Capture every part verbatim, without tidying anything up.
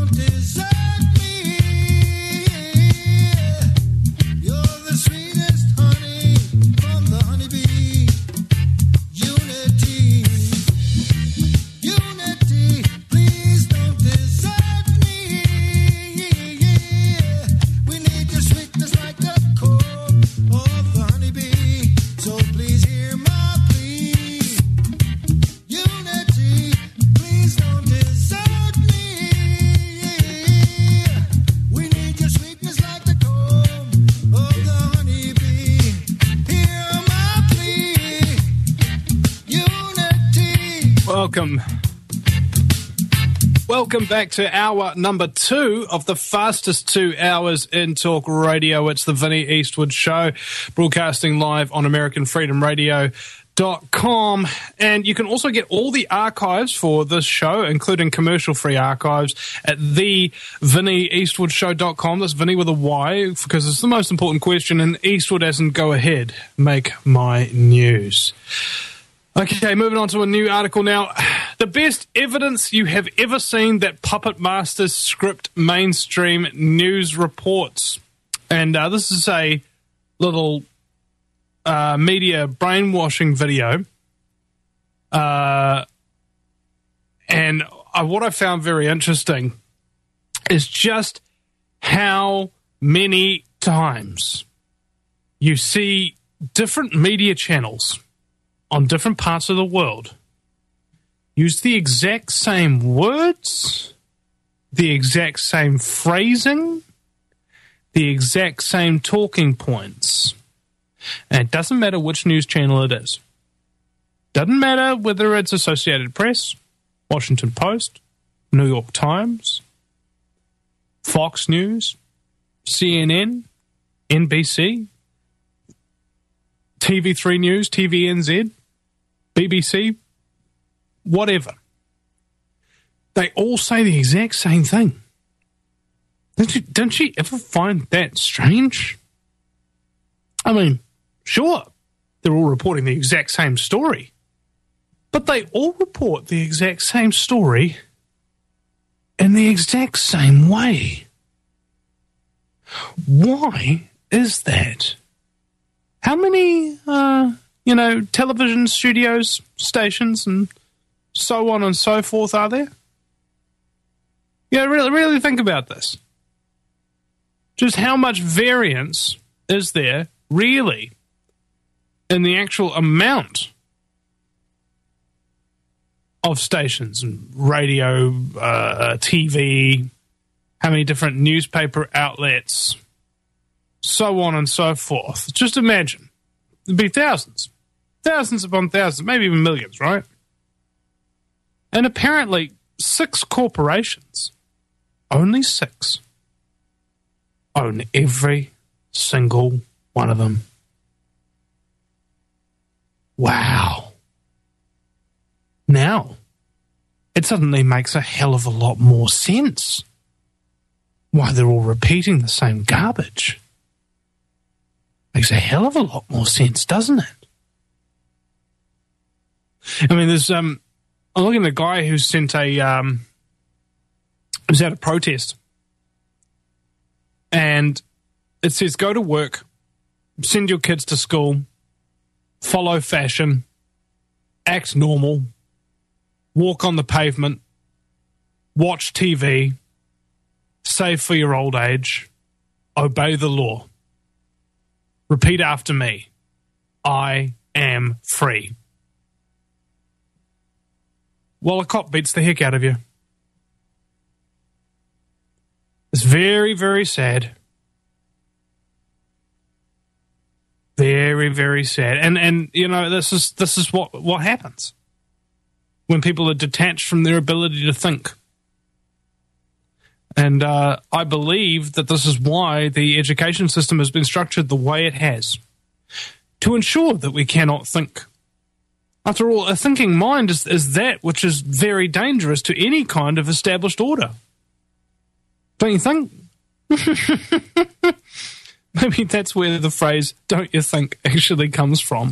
Welcome. Welcome back to hour number two of the fastest two hours in talk radio. It's the Vinnie Eastwood Show, broadcasting live on American Freedom Radio dot com. And you can also get all the archives for this show, including commercial-free archives, at the Vinnie Eastwood Show dot com. That's Vinnie with a Y, because it's the most important question, and Eastwood as in go ahead, make my news. Okay, moving on to a new article now. The best evidence you have ever seen that Puppet Masters script mainstream news reports. And uh, this is a little uh, media brainwashing video. Uh, and uh, what I found very interesting is just how many times you see different media channels on different parts of the world use the exact same words, the exact same phrasing, the exact same talking points. And it doesn't matter which news channel it is. Doesn't matter whether it's Associated Press, Washington Post, New York Times, Fox News, C N N, N B C, T V three News, T V N Z, B B C, whatever. They all say the exact same thing. Don't you, don't you ever find that strange? I mean, sure, they're all reporting the exact same story, but they all report the exact same story in the exact same way. Why is that? How many, uh, you know, television studios, stations, and so on and so forth are there? Yeah, really, really think about this. Just how much variance is there, really, in the actual amount of stations and radio, uh, T V, how many different newspaper outlets, so on and so forth. Just imagine. There'd be thousands. Thousands upon thousands, maybe even millions, right? And apparently, six corporations, only six, own every single one of them. Wow. Now, it suddenly makes a hell of a lot more sense why they're all repeating the same garbage. Makes a hell of a lot more sense, doesn't it? I mean, there's um, I'm looking at a guy who sent a um, who's at a protest, and it says, "Go to work, send your kids to school, follow fashion, act normal, walk on the pavement, watch T V, save for your old age, obey the law. Repeat after me. I am free." Well, a cop beats the heck out of you. It's very, very sad. Very, very sad. And and you know, this is this is what, what happens when people are detached from their ability to think. And uh, I believe that this is why the education system has been structured the way it has, to ensure that we cannot think. After all, a thinking mind is, is that which is very dangerous to any kind of established order. Don't you think? Maybe that's where the phrase, "don't you think," actually comes from.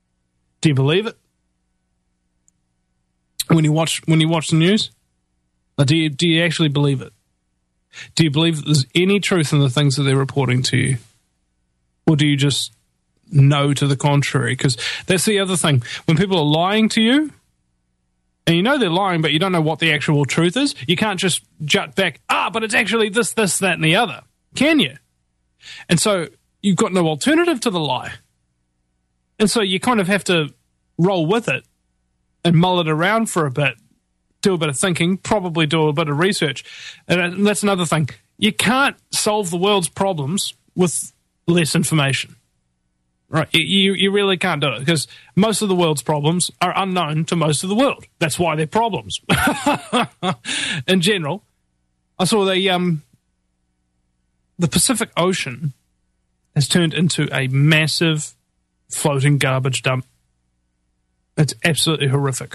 Do you believe it? When you watch when you watch the news? Like, do you, do you actually believe it? Do you believe that there's any truth in the things that they're reporting to you? Or do you just know to the contrary? Because that's the other thing. When people are lying to you, and you know they're lying, but you don't know what the actual truth is, you can't just jut back, ah, but it's actually this, this, that, and the other. Can you? And so you've got no alternative to the lie. And so you kind of have to roll with it and mull it around for a bit, do a bit of thinking, probably do a bit of research. And that's another thing. You can't solve the world's problems with less information. Right? You, you really can't do it because most of the world's problems are unknown to most of the world. That's why they're problems. In general, I saw the, um, the Pacific Ocean has turned into a massive floating garbage dump. It's absolutely horrific.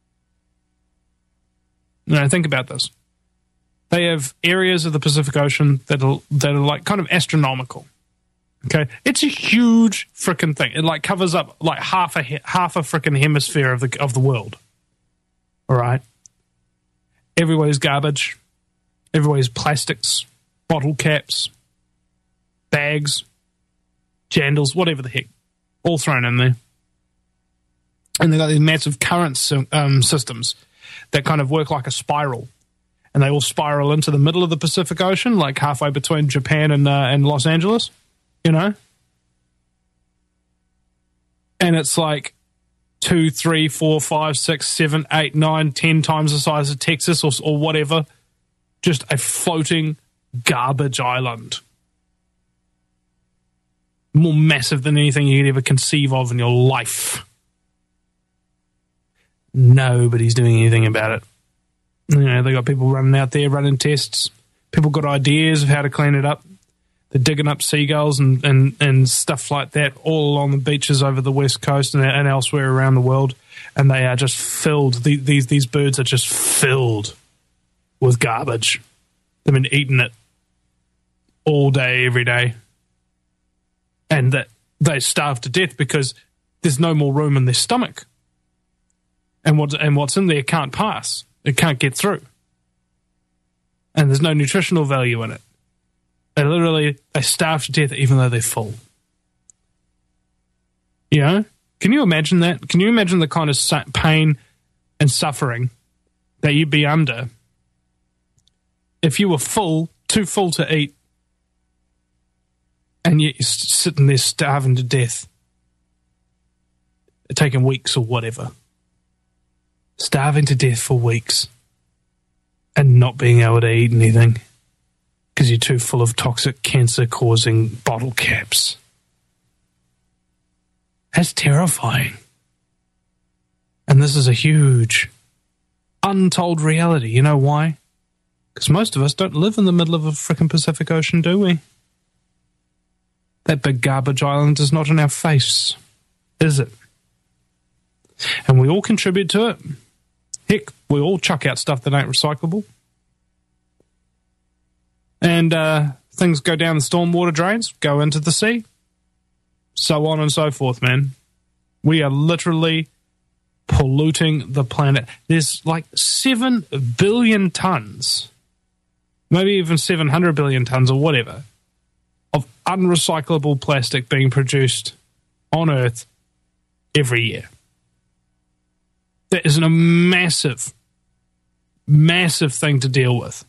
Now, think about this. They have areas of the Pacific Ocean that are, that are like kind of astronomical. Okay? It's a huge frickin' thing. It like covers up like half a half a frickin' hemisphere of the of the world. All right? Everywhere's garbage. Everywhere's plastics, bottle caps, bags, jandals, whatever the heck. All thrown in there. And they've got these massive current um, systems that kind of work like a spiral. And they all spiral into the middle of the Pacific Ocean, like halfway between Japan and, uh, and Los Angeles, you know? And it's like two, three, four, five, six, seven, eight, nine, ten times the size of Texas or, or whatever. Just a floating garbage island. More massive than anything you could ever conceive of in your life. Nobody's doing anything about it. You know, they got people running out there, running tests. People got ideas of how to clean it up. They're digging up seagulls and, and, and stuff like that all along the beaches over the West Coast and, and elsewhere around the world. And they are just filled. These, these, these birds are just filled with garbage. They've been eating it all day, every day. And that they starve to death because there's no more room in their stomach. And what and what's in there can't pass. It can't get through. And there's no nutritional value in it. They literally, they starve to death even though they're full. You know? Can you imagine that? Can you imagine the kind of pain and suffering that you'd be under if you were full, too full to eat, and yet you're sitting there starving to death, taking weeks or whatever. Starving to death for weeks and not being able to eat anything because you're too full of toxic, cancer-causing bottle caps. That's terrifying. And this is a huge, untold reality. You know why? Because most of us don't live in the middle of a frickin' Pacific Ocean, do we? That big garbage island is not in our face, is it? And we all contribute to it. Heck, we all chuck out stuff that ain't recyclable. And uh, things go down the stormwater drains, go into the sea, so on and so forth, man. We are literally polluting the planet. There's like seven billion tons, maybe even seven hundred billion tons or whatever, of unrecyclable plastic being produced on Earth every year. That is a massive, massive thing to deal with.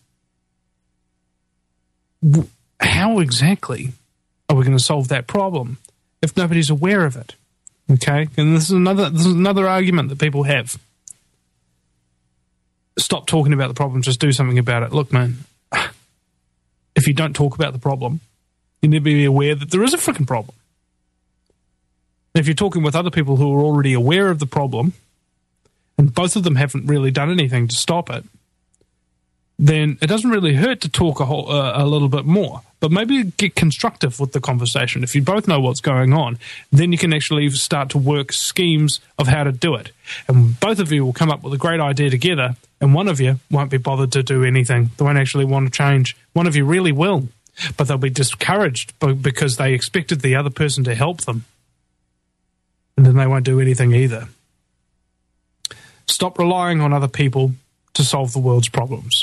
How exactly are we going to solve that problem if nobody's aware of it? Okay, and this is another this is another argument that people have. Stop talking about the problem, just do something about it. Look, man, if you don't talk about the problem, you need to be aware that there is a freaking problem. If you're talking with other people who are already aware of the problem, and both of them haven't really done anything to stop it, then it doesn't really hurt to talk a, whole, uh, a little bit more. But maybe get constructive with the conversation. If you both know what's going on, then you can actually start to work schemes of how to do it. And both of you will come up with a great idea together, and one of you won't be bothered to do anything. They won't actually want to change. One of you really will, but they'll be discouraged because they expected the other person to help them. And then they won't do anything either. Stop relying on other people to to solve the world's problems.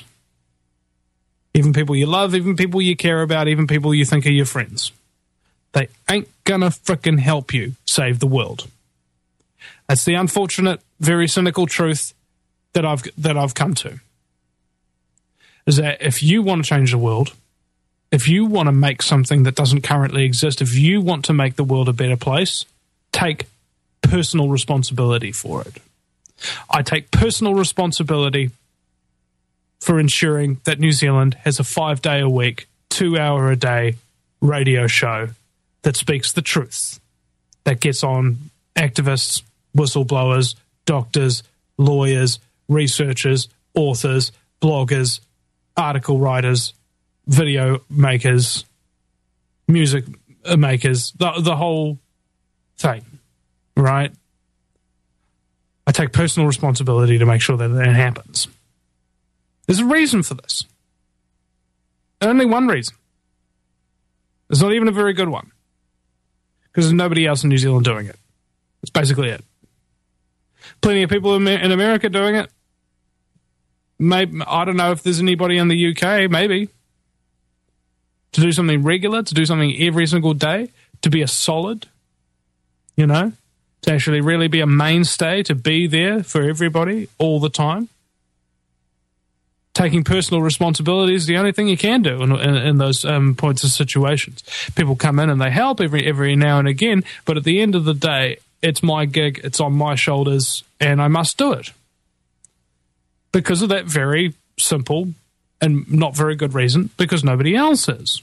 Even people you love, even people you care about, even people you think are your friends. They ain't gonna frickin' help you save the world. That's the unfortunate, very cynical truth that I've that I've come to. Is that if you want to change the world, if you want to make something that doesn't currently exist, if you want to make the world a better place, take personal responsibility for it. I take personal responsibility for ensuring that New Zealand has a five-day-a-week, two-hour-a-day radio show that speaks the truth, that gets on activists, whistleblowers, doctors, lawyers, researchers, authors, bloggers, article writers, video makers, music makers, the, the whole thing, right? I take personal responsibility to make sure that that happens. There's a reason for this. Only one reason. It's not even a very good one. Because there's nobody else in New Zealand doing it. That's basically it. Plenty of people in America doing it. Maybe, I don't know if there's anybody in the U K, maybe. To do something regular, to do something every single day, to be a solid, you know, to actually really be a mainstay, to be there for everybody all the time. Taking personal responsibility is the only thing you can do in, in, in those um, points of situations. People come in and they help every every now and again, but at the end of the day, it's my gig, it's on my shoulders, and I must do it. Because of that very simple and not very good reason, because nobody else is.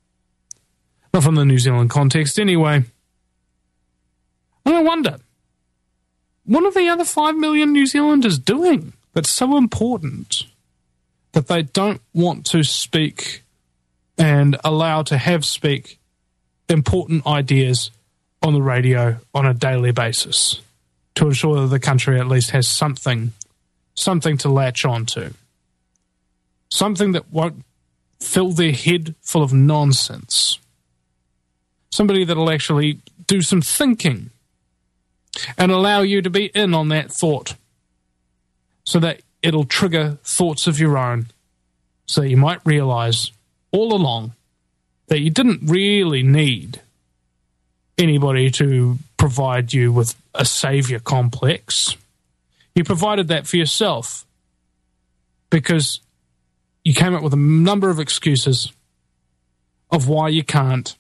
Not from the New Zealand context anyway. And I wonder, what are the other five million New Zealanders doing that's so important that they don't want to speak and allow to have speak important ideas on the radio on a daily basis to ensure that the country at least has something, something to latch on to, something that won't fill their head full of nonsense, somebody that will actually do some thinking and allow you to be in on that thought so that it'll trigger thoughts of your own so that you might realize all along that you didn't really need anybody to provide you with a savior complex. You provided that for yourself because you came up with a number of excuses of why you can't,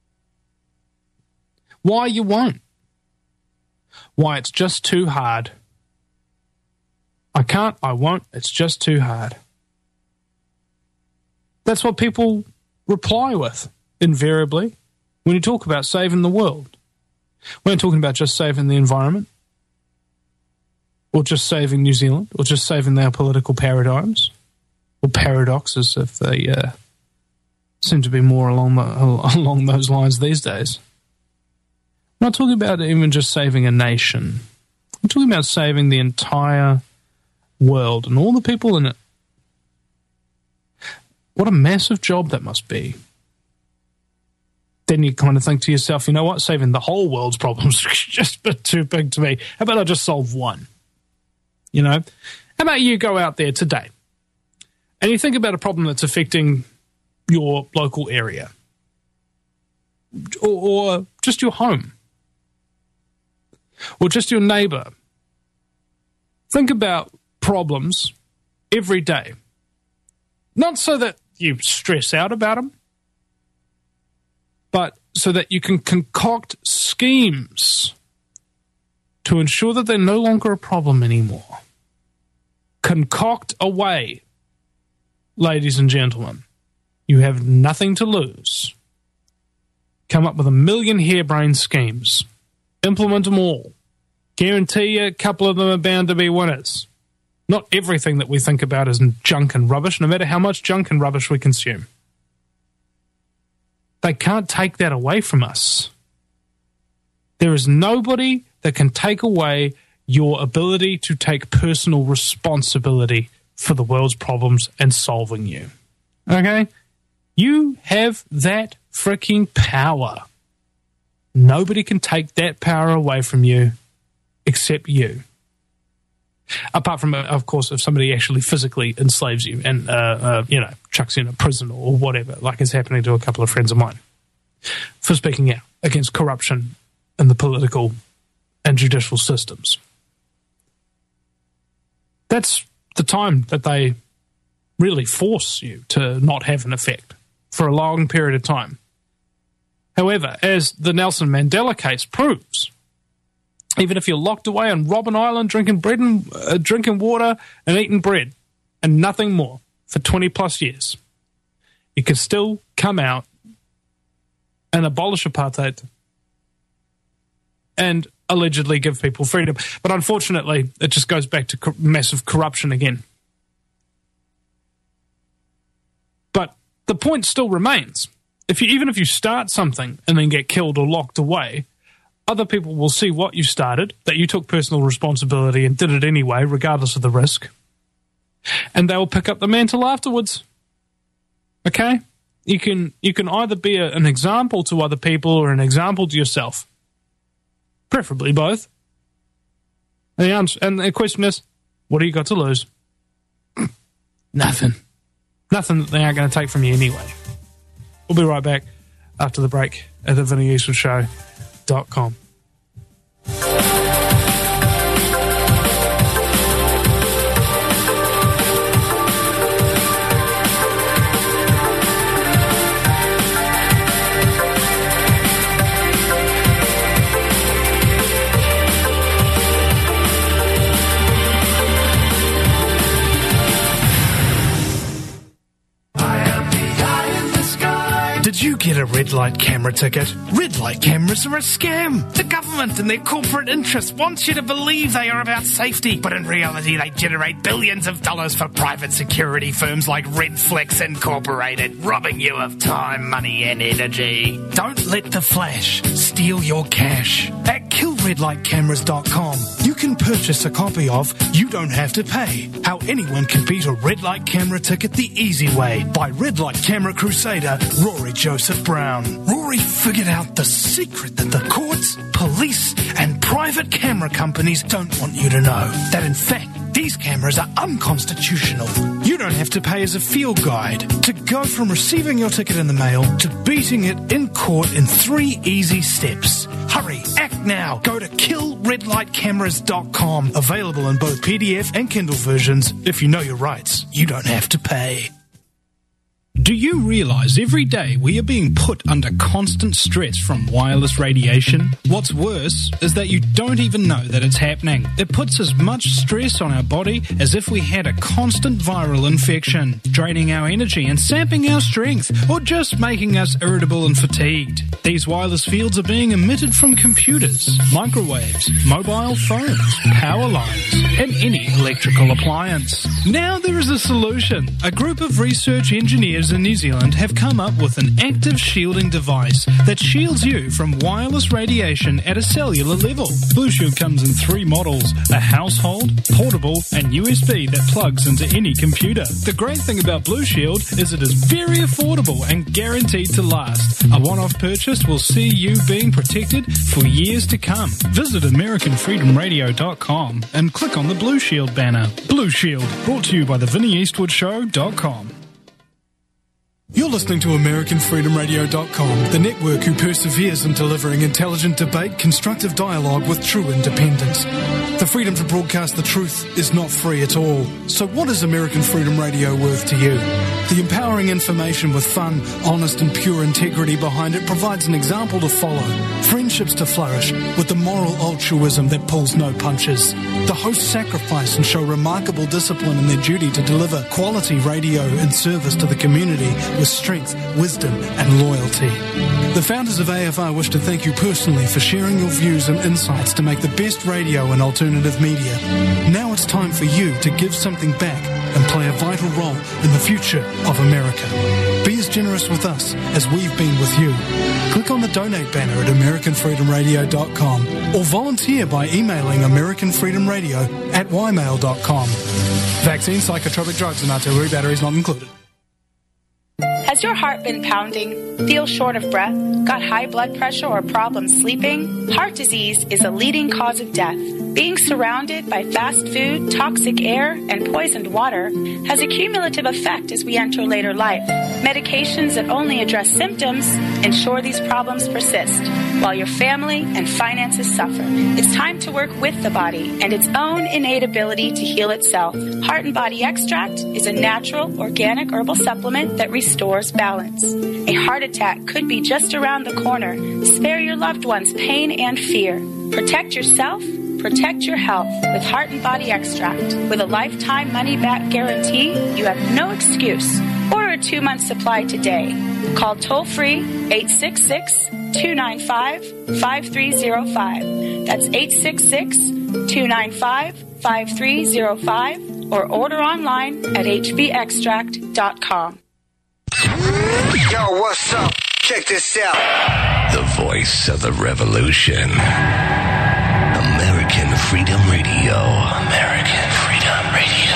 why you won't, why it's just too hard. I can't, I won't, it's just too hard. That's what people reply with, invariably, when you talk about saving the world. We're not talking about just saving the environment, or just saving New Zealand, or just saving their political paradigms, or paradoxes, if they uh, seem to be more along the, along those lines these days. I'm not talking about even just saving a nation. I'm talking about saving the entire world and all the people in it. What a massive job that must be. Then you kind of think to yourself, you know what, saving the whole world's problems is just a bit too big to me. How about I just solve one? You know? How about you go out there today and you think about a problem that's affecting your local area or, or just your home or just your neighbor. Think about problems every day. Not so that you stress out about them, but so that you can concoct schemes to ensure that they're no longer a problem anymore. Concoct a way, ladies and gentlemen. You have nothing to lose. Come up with a million harebrained schemes. Implement them all. Guarantee you a couple of them are bound to be winners. Not everything that we think about is junk and rubbish, no matter how much junk and rubbish we consume. They can't take that away from us. There is nobody that can take away your ability to take personal responsibility for the world's problems and solving you. Okay? You have that freaking power. Nobody can take that power away from you except you. Apart from, uh, of course, if somebody actually physically enslaves you and, uh, uh, you know, chucks you in a prison or whatever, like is happening to a couple of friends of mine, for speaking out against corruption in the political and judicial systems. That's the time that they really force you to not have an effect for a long period of time. However, as the Nelson Mandela case proves, even if you're locked away on Robben Island drinking bread and uh, drinking water and eating bread and nothing more for twenty plus years, you can still come out and abolish apartheid and allegedly give people freedom. But unfortunately, it just goes back to co- massive corruption again. But the point still remains. If you, even if you start something and then get killed or locked away, other people will see what you started, that you took personal responsibility and did it anyway, regardless of the risk. And they will pick up the mantle afterwards. Okay? You can you can either be a, an example to other people or an example to yourself. Preferably both. And the, answer, and the question is, what do you got to lose? Nothing. Nothing that they aren't going to take from you anyway. We'll be right back after the break at the Vinnie Eastwood Show dot com. Did you get a red light camera ticket? Red light cameras are a scam. The government and their corporate interests want you to believe they are about safety, but in reality they generate billions of dollars for private security firms like Redflex Incorporated, robbing you of time, money and energy. Don't let the flash steal your cash. At kill red light cameras dot com, you can purchase a copy of You Don't Have to Pay, How Anyone Can Beat a Red Light Camera Ticket the Easy Way by Red Light Camera Crusader Rory Joseph Brown. Rory figured out the secret that the courts, police, and private camera companies don't want you to know. That in fact, these cameras are unconstitutional. You don't have to pay as a field guide to go from receiving your ticket in the mail to beating it in court in three easy steps. Hurry, act now. Go to kill red light cameras dot com. Available in both P D F and Kindle versions. If you know your rights, you don't have to pay. Do you realize every day we are being put under constant stress from wireless radiation? What's worse is that you don't even know that it's happening. It puts as much stress on our body as if we had a constant viral infection, draining our energy and sapping our strength, or just making us irritable and fatigued. These wireless fields are being emitted from computers, microwaves, mobile phones, power lines, and any electrical appliance. Now there is a solution. A group of research engineers in New Zealand have come up with an active shielding device that shields you from wireless radiation at a cellular level. Blue Shield comes in three models: a household, portable, and U S B that plugs into any computer. The great thing about Blue Shield is it is very affordable and guaranteed to last. A one-off purchase will see you being protected for years to come. Visit American Freedom Radio dot com and click on the Blue Shield banner. Blue Shield, brought to you by the Vinnie Eastwood Show dot com. You're listening to American Freedom Radio dot com, the network who perseveres in delivering intelligent debate, constructive dialogue with true independence. The freedom to broadcast the truth is not free at all. So what is American Freedom Radio worth to you? The empowering information with fun, honest and pure integrity behind it provides an example to follow, friendships to flourish, with the moral altruism that pulls no punches. The hosts sacrifice and show remarkable discipline in their duty to deliver quality radio in service to the community with strength, wisdom and loyalty. The founders of A F R wish to thank you personally for sharing your views and insights to make the best radio and alternative media. Now it's time for you to give something back and play a vital role in the future of America. Be as generous with us as we've been with you. Click on the donate banner at American Freedom Radio dot com or volunteer by emailing American Freedom Radio at y mail dot com. Vaccine, psychotropic drugs and artillery batteries not included. Has your heart been pounding? Feel short of breath? Got high blood pressure or problems sleeping? Heart disease is a leading cause of death. Being surrounded by fast food, toxic air, and poisoned water has a cumulative effect as we enter later life. Medications that only address symptoms ensure these problems persist, while your family and finances suffer. It's time to work with the body and its own innate ability to heal itself. Heart and Body Extract is a natural, organic herbal supplement that restores balance. A heart attack could be just around the corner. Spare your loved ones pain and fear. Protect yourself. Protect your health with Heart and Body Extract. With a lifetime money-back guarantee, you have no excuse. Order a two-month supply today. Call toll-free eight six six, two nine five, five three zero five. That's eight six six, two nine five, five three zero five or order online at h b extract dot com. Yo, what's up? Check this out. The voice of the revolution. American Freedom Radio. American Freedom Radio.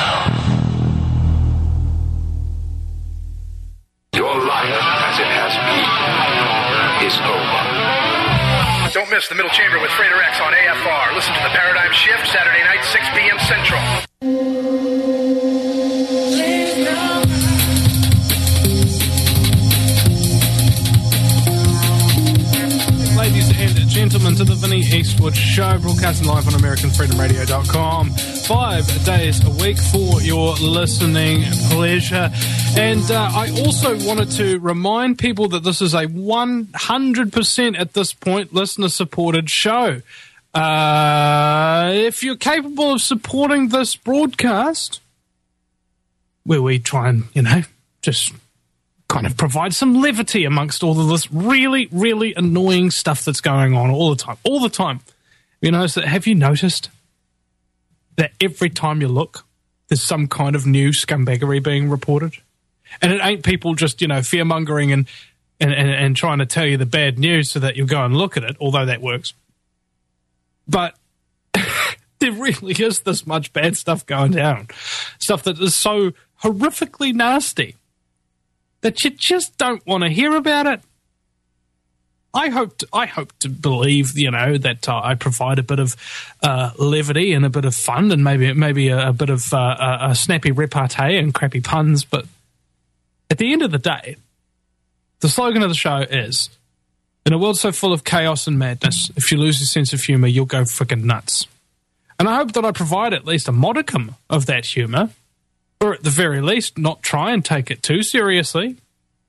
Your life, as it has been, is over. Don't miss the Middle Chamber with Frater X on A F R. Listen to the Paradigm Shift Saturday night, six p.m. Central. Ladies and gentlemen, to the Vinnie Eastwood Show, broadcasting live on American Freedom Radio dot com. Five days a week for your listening pleasure. And uh, I also wanted to remind people that this is a one hundred percent at this point listener-supported show. Uh, if you're capable of supporting this broadcast, where we try and, you know, just kind of provide some levity amongst all of this really, really annoying stuff that's going on all the time. All the time. You know, so have you noticed that every time you look, there's some kind of new scumbaggery being reported? And it ain't people just, you know, fear-mongering and, and, and, and trying to tell you the bad news so that you'll go and look at it, although that works. But there really is this much bad stuff going down. Stuff that is so horrifically nasty that you just don't want to hear about it. I hope to, I hope to believe, you know, that uh, I provide a bit of uh, levity and a bit of fun and maybe maybe a, a bit of uh, a, a snappy repartee and crappy puns. But at the end of the day, the slogan of the show is, in a world so full of chaos and madness, if you lose your sense of humour, you'll go frickin' nuts. And I hope that I provide at least a modicum of that humour, or at the very least, not try and take it too seriously.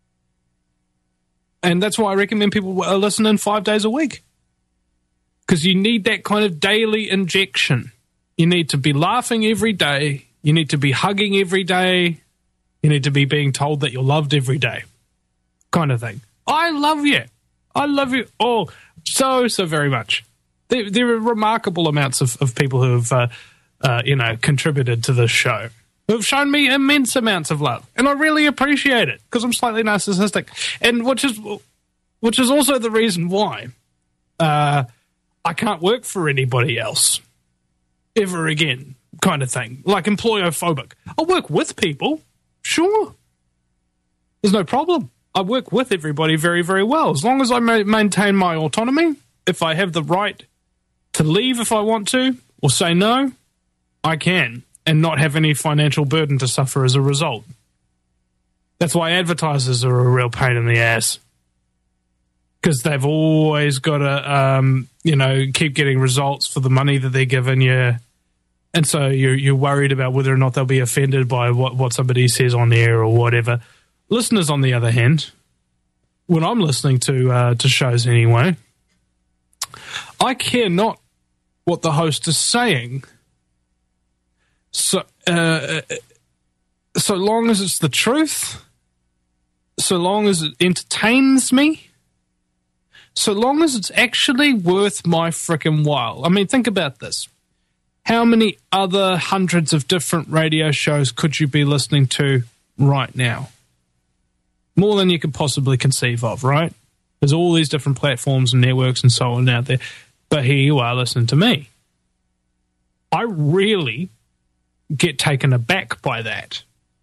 And that's why I recommend people listen in five days a week. Because you need that kind of daily injection. You need to be laughing every day. You need to be hugging every day. You need to be being told that you're loved every day. Kind of thing. I love you. I love you all so, so very much. There, there are remarkable amounts of, of people who have, uh, uh, you know, contributed to this show, who have shown me immense amounts of love, and I really appreciate it because I'm slightly narcissistic, and which is which is also the reason why uh, I can't work for anybody else ever again, kind of thing, like employophobic. I'll work with people, sure, there's no problem. I work with everybody very, very well as long as I ma- maintain my autonomy. If I have the right to leave if I want to or say no, I can. And not have any financial burden to suffer as a result. That's why advertisers are a real pain in the ass. Because they've always got to, um, you know, keep getting results for the money that they're giving you. And so you're, you're worried about whether or not they'll be offended by what, what somebody says on air or whatever. Listeners, on the other hand, when I'm listening to uh, to shows anyway, I care not what the host is saying. So, uh, so long as it's the truth, so long as it entertains me, so long as it's actually worth my frickin' while. I mean, think about this. How many other hundreds of different radio shows could you be listening to right now? More than you could possibly conceive of, right? There's all these different platforms and networks and so on out there. But here you are listening to me. I really get taken aback by that.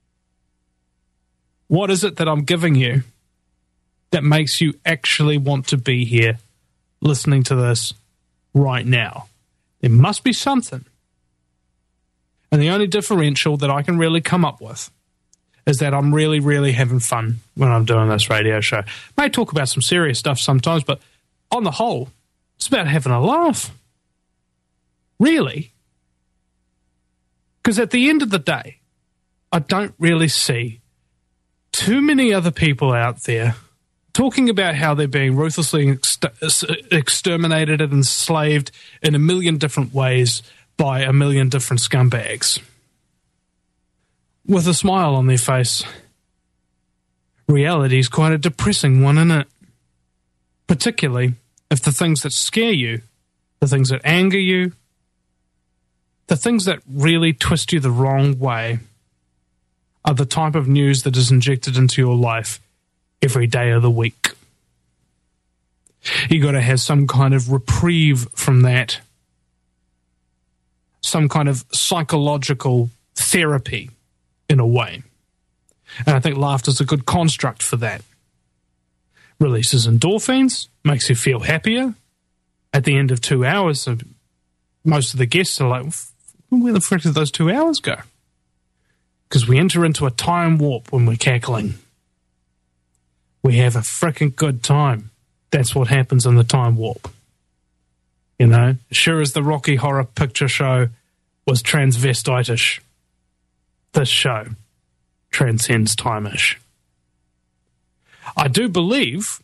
What is it that I'm giving you that makes you actually want to be here listening to this right now? There must be something. And the only differential that I can really come up with is that I'm really, really having fun when I'm doing this radio show. May talk about some serious stuff sometimes, but on the whole, it's about having a laugh. Really. Because at the end of the day, I don't really see too many other people out there talking about how they're being ruthlessly ex- exterminated and enslaved in a million different ways by a million different scumbags with a smile on their face. Reality is quite a depressing one, isn't it? Particularly if the things that scare you, the things that anger you, the things that really twist you the wrong way are the type of news that is injected into your life every day of the week. You got to have some kind of reprieve from that, some kind of psychological therapy in a way. And I think laughter is a good construct for that. Releases endorphins, makes you feel happier. At the end of two hours, most of the guests are like, where the frick did those two hours go? Because we enter into a time warp when we're cackling. We have a frickin' good time. That's what happens in the time warp. You know, sure as the Rocky Horror Picture Show was transvestite-ish, this show transcends time-ish. I do believe,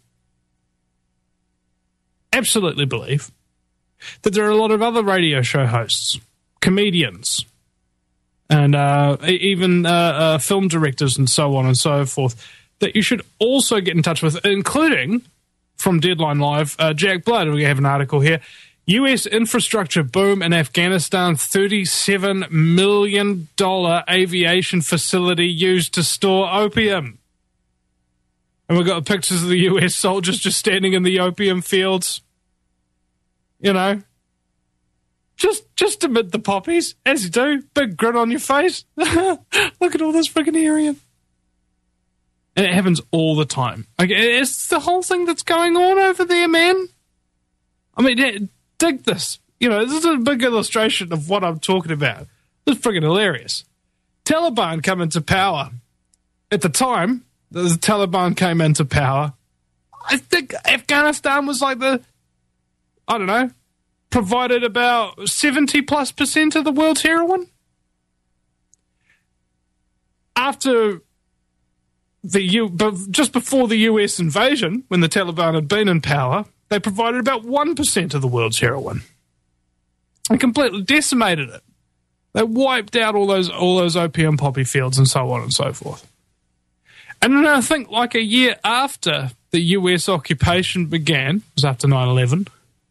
absolutely believe, that there are a lot of other radio show hosts, comedians, and uh, even uh, uh, film directors and so on and so forth, that you should also get in touch with, including, from Deadline Live, uh, Jack Blood. We have an article here. U S infrastructure boom in Afghanistan, thirty-seven million dollars aviation facility used to store opium. And we've got pictures of the U S soldiers just standing in the opium fields. You know, just just amid the poppies, as you do. Big grin on your face. Look at all this freaking area. And it happens all the time. Okay, it's the whole thing that's going on over there, man. I mean, dig this. You know, this is a big illustration of what I'm talking about. This is freaking hilarious. Taliban come into power. At the time, the Taliban came into power, I think Afghanistan was like the, I don't know, provided about seventy plus percent of the world's heroin. After the U, just before the U S invasion, when the Taliban had been in power, they provided about one percent of the world's heroin. They completely decimated it. They wiped out all those all those opium poppy fields and so on and so forth. And then I think like a year after the U S occupation began, it was after nine eleven,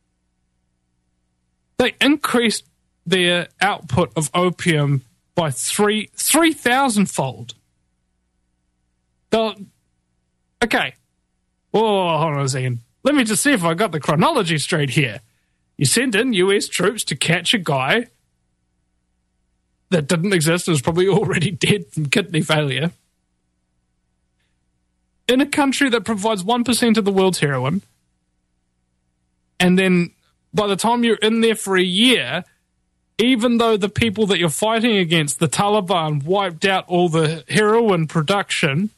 they increased their output of opium by three three thousand fold. They'll, okay. Oh, hold on a second. Let me just see if I got the chronology straight here. You send in U S troops to catch a guy that didn't exist and was probably already dead from kidney failure in a country that provides one percent of the world's heroin. And then by the time you're in there for a year, even though the people that you're fighting against, the Taliban, wiped out all the heroin production,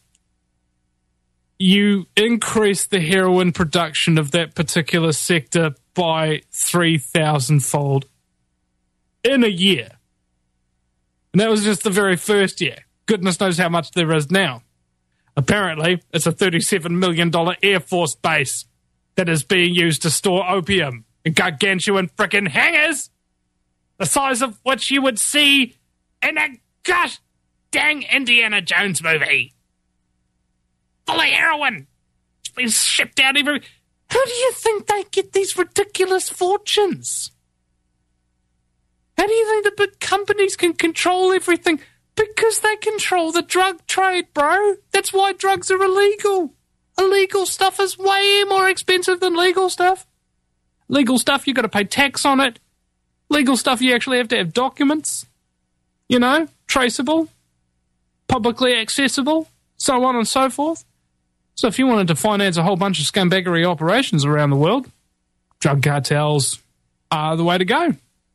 you increase the heroin production of that particular sector by three thousand fold in a year. And that was just the very first year. Goodness knows how much there is now. Apparently, it's a thirty-seven million dollars Air Force base that is being used to store opium in gargantuan frickin' hangars, the size of which you would see in a gosh dang Indiana Jones movie. Full of heroin. It's been shipped out every... How do you think they get these ridiculous fortunes? How do you think the big companies can control everything? Because they control the drug trade, bro. That's why drugs are illegal. Illegal stuff is way more expensive than legal stuff. Legal stuff, you got to pay tax on it. Legal stuff, you actually have to have documents. You know, traceable, publicly accessible, so on and so forth. So if you wanted to finance a whole bunch of scumbaggery operations around the world, drug cartels are the way to go.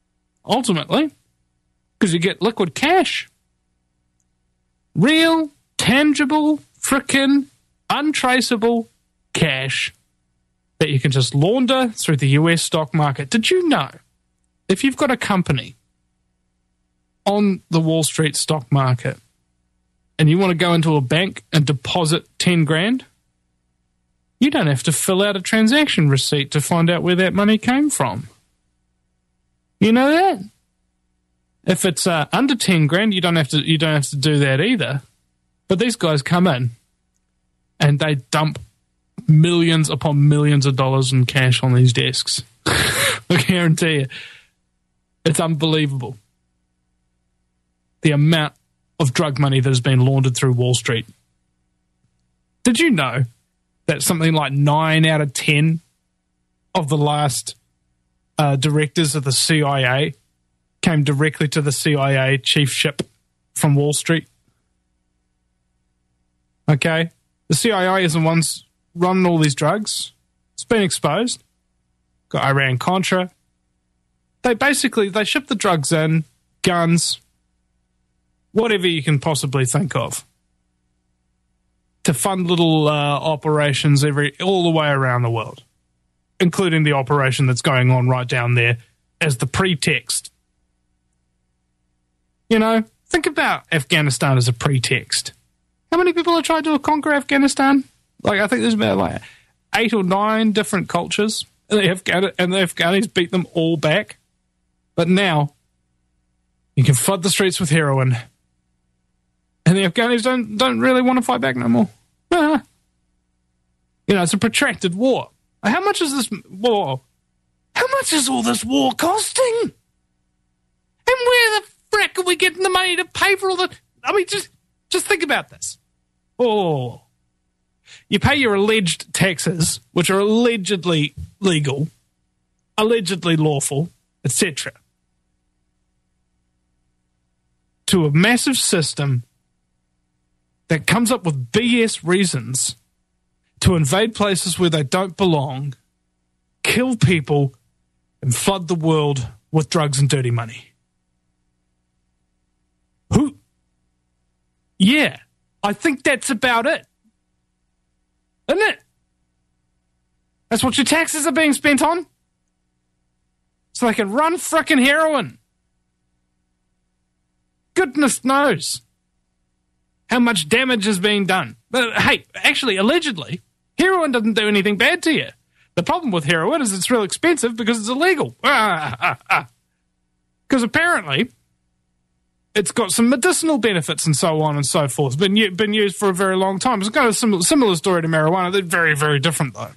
ultimately, because you get liquid cash. Real, tangible, frickin' untraceable cash that you can just launder through the U S stock market. Did you know, if you've got a company on the Wall Street stock market and you want to go into a bank and deposit ten grand, you don't have to fill out a transaction receipt to find out where that money came from. You know that? If it's uh, under ten grand, you don't have to you don't have to do that either. But these guys come in and they dump millions upon millions of dollars in cash on these desks. I guarantee you. It's unbelievable. The amount of drug money that has been laundered through Wall Street. Did you know that something like nine out of ten of the last uh, directors of the C I A came directly to the C I A chiefship from Wall Street? Okay? The C I A is the ones running all these drugs. It's been exposed. Got Iran-Contra. They basically, they ship the drugs in, guns, whatever you can possibly think of, to fund little uh, operations every all the way around the world, including the operation that's going on right down there as the pretext. You know, think about Afghanistan as a pretext. How many people have tried to conquer Afghanistan? Like, I think there's about like eight or nine different cultures, and the, Afghan- and the Afghanis beat them all back. But now, you can flood the streets with heroin, and the Afghanis don't don't really want to fight back no more. Ah. You know, it's a protracted war. How much is this war? How much is all this war costing? And where the frick are we getting the money to pay for all the... I mean, just, just think about this. Oh. You pay your alleged taxes, which are allegedly legal, allegedly lawful, et cetera, to a massive system that comes up with B S reasons to invade places where they don't belong, kill people, and flood the world with drugs and dirty money. Who? Yeah, I think that's about it. Isn't it? That's what your taxes are being spent on? So they can run frickin' heroin. Goodness knows how much damage is being done. But hey, actually, allegedly, heroin doesn't do anything bad to you. The problem with heroin is it's real expensive because it's illegal. Ah, ah, ah. Because apparently, it's got some medicinal benefits and so on and so forth. It's been, been used for a very long time. It's got a similar, similar story to marijuana. They're very, very different, though.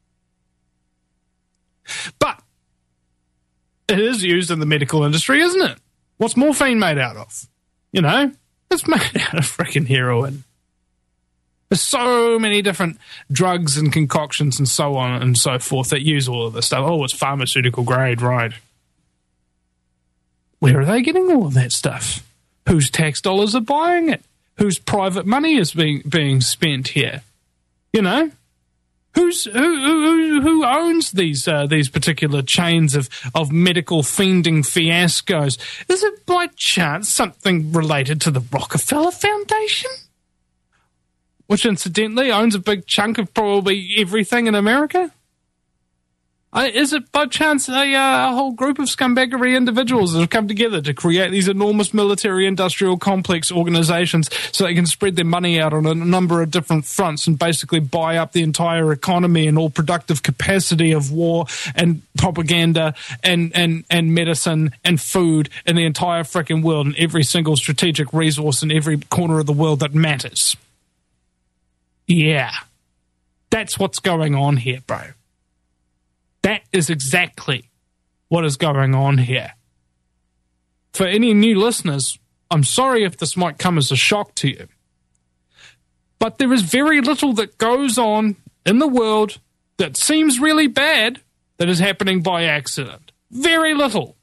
But it is used in the medical industry, isn't it? What's morphine made out of? You know, it's made out of freaking heroin. There's so many different drugs and concoctions and so on and so forth that use all of this stuff. Oh, it's pharmaceutical grade, right? Where are they getting all of that stuff? Whose tax dollars are buying it? Whose private money is being being spent here? You know, who's who who who owns these uh, these particular chains of of medical fiending fiascos? Is it by chance something related to the Rockefeller Foundation, which incidentally owns a big chunk of probably everything in America? Uh, is it by chance a, uh, a whole group of scumbaggery individuals that have come together to create these enormous military-industrial complex organizations so they can spread their money out on a number of different fronts and basically buy up the entire economy and all productive capacity of war and propaganda and, and, and medicine and food in the entire frickin' world and every single strategic resource in every corner of the world that matters? Yeah. That's what's going on here, bro. That is exactly what is going on here. For any new listeners, I'm sorry if this might come as a shock to you, but there is very little that goes on in the world that seems really bad that is happening by accident. Very little.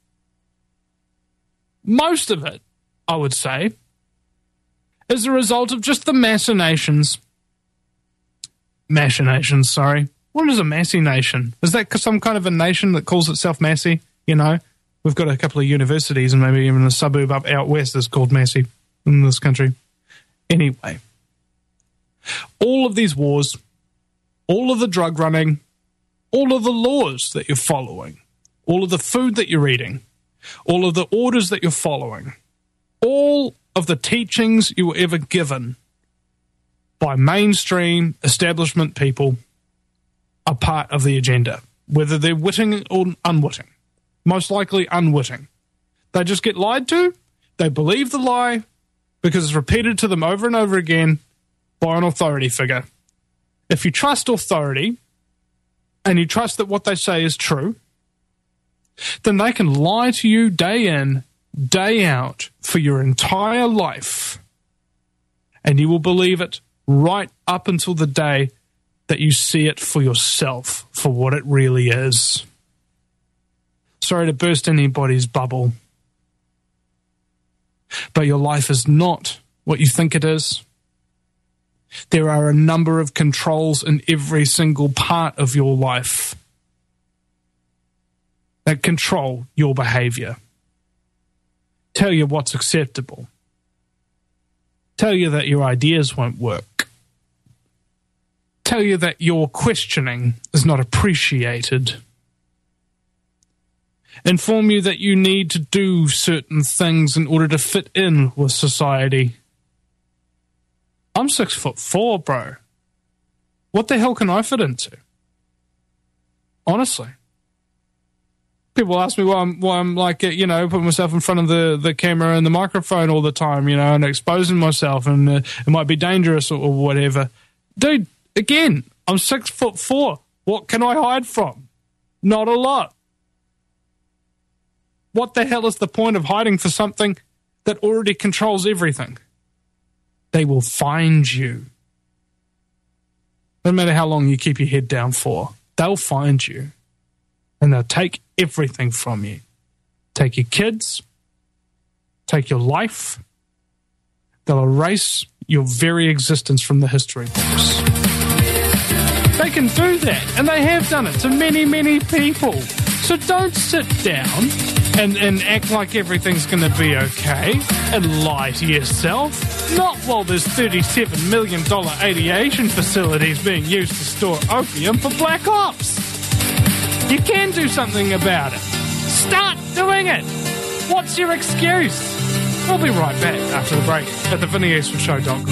Most of it, I would say, is a result of just the machinations. Machinations, sorry. What is a Massey nation? Is that some kind of a nation that calls itself Massey? You know, We've got a couple of universities and maybe even a suburb up out west that's called Massey in this country. Anyway, all of these wars, all of the drug running, all of the laws that you're following, all of the food that you're eating, all of the orders that you're following, all of the teachings you were ever given by mainstream establishment people are part of the agenda, whether they're witting or unwitting. Most likely unwitting. They just get lied to, they believe the lie because it's repeated to them over and over again by an authority figure. If you trust authority and you trust that what they say is true, then they can lie to you day in, day out for your entire life, and you will believe it right up until the day that you see it for yourself for what it really is. Sorry to burst anybody's bubble, but your life is not what you think it is. There are a number of controls in every single part of your life that control your behavior, tell you what's acceptable, tell you that your ideas won't work, tell you that your questioning is not appreciated, inform you that you need to do certain things in order to fit in with society. I'm six foot four, bro. What the hell can I fit into? Honestly. People ask me why I'm, why I'm like, you know, putting myself in front of the, the camera and the microphone all the time, you know, and exposing myself, and uh, it might be dangerous or, or whatever. Dude, again, I'm six foot four. What can I hide from? Not a lot. What the hell is the point of hiding for something that already controls everything? They will find you. No matter how long you keep your head down for, they'll find you. And they'll take everything from you. Take your kids. Take your life. They'll erase your very existence from the history books. They can do that, and they have done it to many, many people. So don't sit down and, and act like everything's going to be okay and lie to yourself. Not while there's thirty-seven million dollars aviation facilities being used to store opium for black ops. You can do something about it. Start doing it. What's your excuse? We'll be right back after the break at the Vinny Eastwood Show dot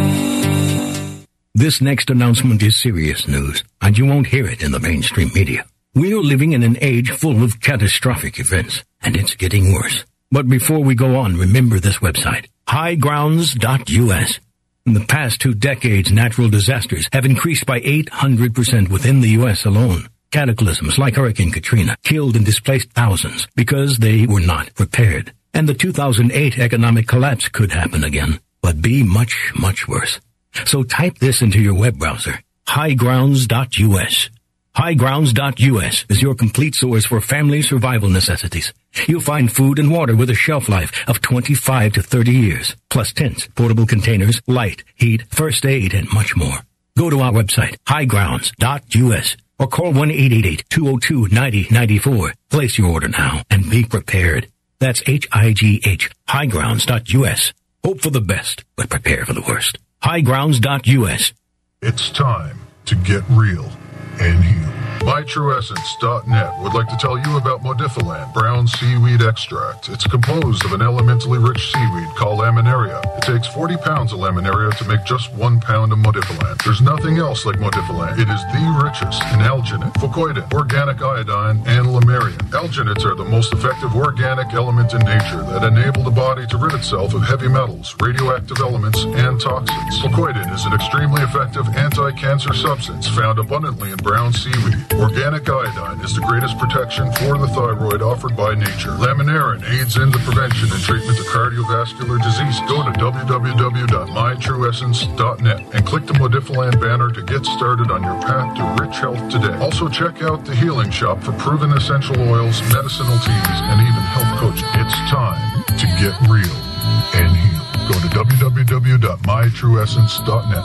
com. This next announcement is serious news, and you won't hear it in the mainstream media. We are living in an age full of catastrophic events, and it's getting worse. But before we go on, remember this website, high grounds dot U S. In the past two decades, natural disasters have increased by eight hundred percent within the U S alone. Cataclysms like Hurricane Katrina killed and displaced thousands because they were not prepared. And the two thousand eight economic collapse could happen again, but be much, much worse. So type this into your web browser, high grounds dot U S. high grounds dot U S is your complete source for family survival necessities. You'll find food and water with a shelf life of twenty-five to thirty years, plus tents, portable containers, light, heat, first aid, and much more. Go to our website, high grounds dot U S, or call one eight eight eight, two oh two, nine oh nine four. Place your order now and be prepared. That's H I G H, high grounds dot U S. Hope for the best, but prepare for the worst. high grounds dot U S. It's time to get real and heal. my true essence dot net would like to tell you about Modifilan brown seaweed extract. It's composed of an elementally rich seaweed called laminaria. It takes forty pounds of laminaria to make just one pound of Modifilan. There's nothing else like Modifilan. It is the richest in alginate, fucoidin, organic iodine, and lamarian. Alginates are the most effective organic element in nature that enable the body to rid itself of heavy metals, radioactive elements, and toxins. Fucoidin is an extremely effective anti-cancer substance found abundantly in brown seaweed. Organic iodine is the greatest protection for the thyroid offered by nature. Laminarin aids in the prevention and treatment of cardiovascular disease. Go to w w w dot my true essence dot net and click the Modifilan banner to get started on your path to rich health today. Also check out the Healing Shop for proven essential oils, medicinal teas, and even health coaching. It's time to get real and heal. Go to w w w dot my true essence dot net.